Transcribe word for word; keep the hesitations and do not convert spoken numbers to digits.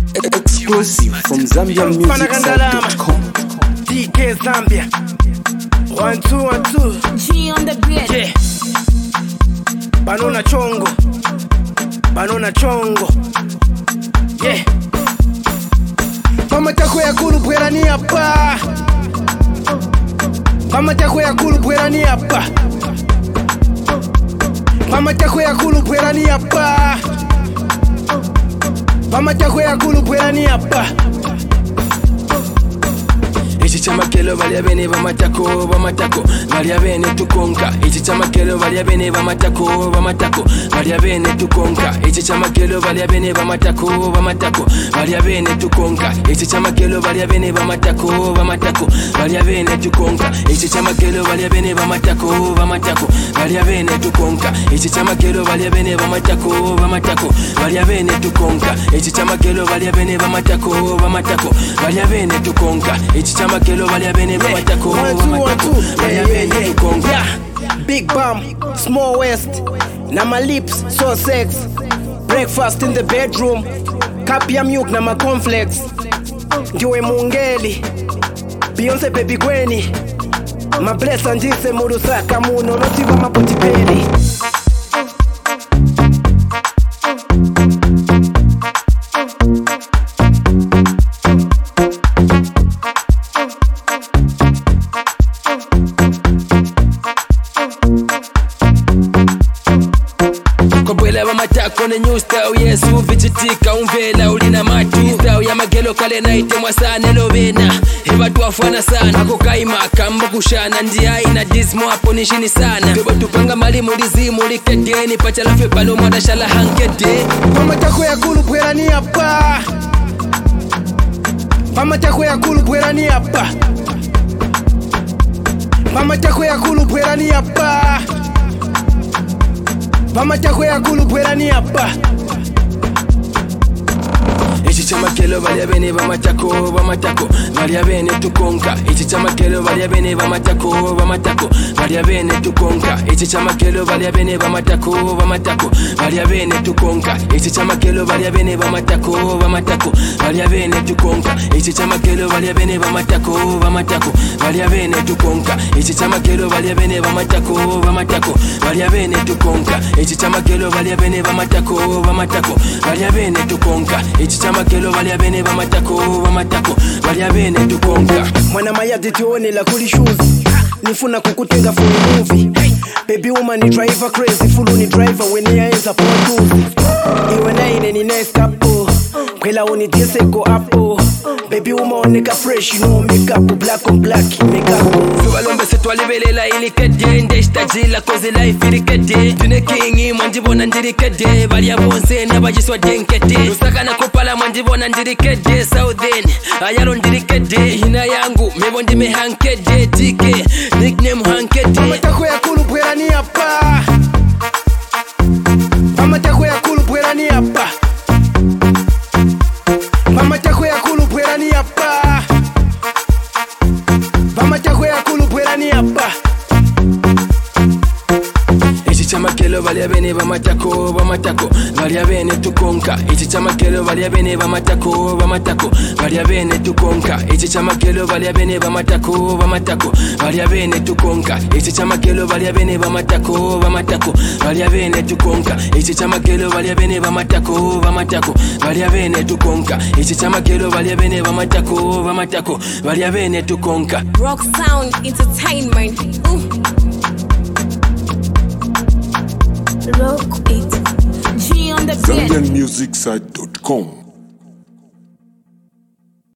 Exclusive from Zambia Music dot com. D K Zambia. One two one two. G on the beat. Yeah. Banona chongo. Banona chongo. Yeah. Mama tako ya kulu bwera ni hapa. Mama tako ya kulu bwera ni hapa. Mama tako ya kulu bwera ni hapa. Mama tako ya kulu bwera ni hapa. Ichi chama kelo valia bene vamatako vamatako valia bene tukonka. Ichi chama kelo valia bene vamatako vamatako valia bene tukonka. Ichi chama kelo valia bene vamatako vamatako valia bene tukonka. Ichi chama kelo valia bene vamatako vamatako valia bene tukonka. Ichi chama kelo valia bene vamatako vamatako valia bene tukonka. Ichi chama kelo valia bene vamatako vamatako valia bene tukonka. Ichi chama kelo valia bene vamatako vamatako valia bene tukonka. Ichi chama kelo valia bene vamatako vamatako valia bene tukonka. Big bum, small waist, na my lips so sex. Breakfast in the bedroom, cup ya milk na my cornflakes. Ndiwe mungeli, Beyonce baby kweni. My bless anjise murusaka muno notiba mapotipeli. Matako ne new style yesu vichitika umvela ulina matu style ya magelo kale naite mwasane lovena heba tuafana sana ako kaima kamba kushana ndia ina dismo hapo nishini sana bebo tupanga mali mulizimu likedeni pacha lafe palo mwada shala hankede. Mama tako ya kulu bwera ni hapa. Mama tako ya kulu bwera ni hapa. Mama tako ya kulu bwera ni hapa. Mama tako ya kulu bwera ni hapa. Ichi chama kelo valia bene vamatako vamatako valia bene tukonka. Ichi chama kelo valia bene vamatako vamatako valia bene tukonka. Ichi chama kelo valia bene vamatako vamatako valia bene tukonka. Ichi chama kelo valia bene vamatako vamatako valia bene tukonka. Ichi chama kelo valia bene vamatako vamatako valia bene tukonka. Ichi chama kelo valia bene vamatako vamatako valia bene tukonka. Ichi chama kelo valia bene vamatako vamatako valia bene tukonka. Ichi chama kelo valia bene vamatako vamatako valia bene tukonka. Mwana mayadi tione la kuli shoes. Nifuna kukutenga for a movie. Baby woman ni driver crazy. Fulu ni driver when ya eza for tuzi. Iwe na ine ni nice couple. Kwela uni dise go apo. Baby woman nigga fresh, you know makeup black on black makeup. Subalombe se twalibelela ilikede ndeshtajila kozi life ilikede. Tune kingi mwanjibona ndirikede valia bonse nabajiswa denkete. Usaka na kopala mwanjibona ndirikede Southern ayalo ndirikede. Hina yangu mebo ndime hankede tike nickname hankede. Mama tako ya kulu bwera ni hapa. Mama tako ya kulu bwera ni hapa. Mama tako ya kulu bwera ni hapa. Mama tako ya kulu bwera ni hapa. Ichi chama kelo valia bene vamatako vamatako valia bene tukonka. Ichi chama kelo valia bene vamatako vamatako valia bene tukonka. Ichi chama kelo valia bene vamatako vamatako valia bene tukonka. Ichi chama kelo valia bene vamatako vamatako valia bene tukonka. Ichi chama kelo valia bene vamatako vamatako valia bene tukonka. Ichi chama kelo valia bene vamatako vamatako valia bene tukonka. Rock Sound Entertainment. Ooh. Rock it. G on the beat. Zambia Music dot com.